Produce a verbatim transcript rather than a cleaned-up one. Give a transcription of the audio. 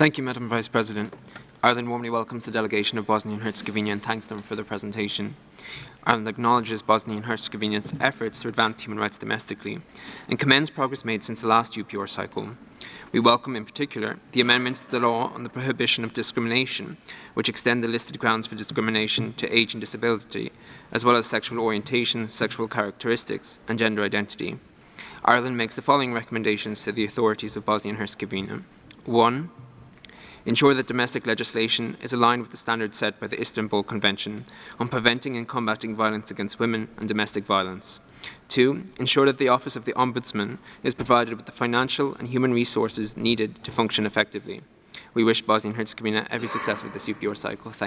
Thank you, Madam Vice President. Ireland warmly welcomes the delegation of Bosnia and Herzegovina and thanks them for their presentation. Ireland acknowledges Bosnia and Herzegovina's efforts to advance human rights domestically and commends progress made since the last U P R cycle. We welcome, in particular, the amendments to the law on the prohibition of discrimination, which extend the listed grounds for discrimination to age and disability, as well as sexual orientation, sexual characteristics, and gender identity. Ireland makes the following recommendations to the authorities of Bosnia and Herzegovina. one. Ensure that domestic legislation is aligned with the standards set by the Istanbul Convention on preventing and combating violence against women and domestic violence. Two. Ensure that the Office of the Ombudsman is provided with the financial and human resources needed to function effectively. We wish Bosnia and Herzegovina every success with this U P R cycle. Thank